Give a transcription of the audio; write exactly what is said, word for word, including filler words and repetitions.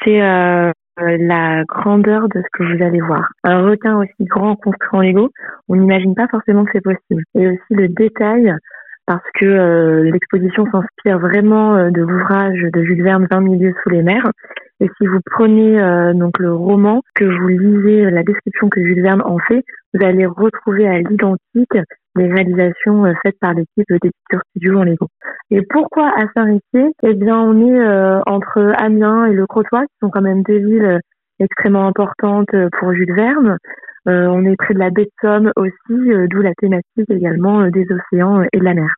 c'est euh, la grandeur de ce que vous allez voir. Un requin aussi grand construit en Lego, on n'imagine pas forcément que c'est possible. Et aussi le détail, parce que euh, l'exposition s'inspire vraiment euh, de l'ouvrage de Jules Verne, vingt milieux sous les mers. Et si vous prenez euh, donc le roman, que vous lisez la description que Jules Verne en fait, vous allez retrouver à l'identique les réalisations euh, faites par l'équipe des Pictures Studios en Lego. Et pourquoi à Saint-Riquier? Eh bien, on est euh, entre Amiens et Le Crotoy, qui sont quand même deux villes euh, extrêmement importantes euh, pour Jules Verne. Euh, on est près de la baie de Somme aussi, euh, d'où la thématique également euh, des océans euh, et de la mer.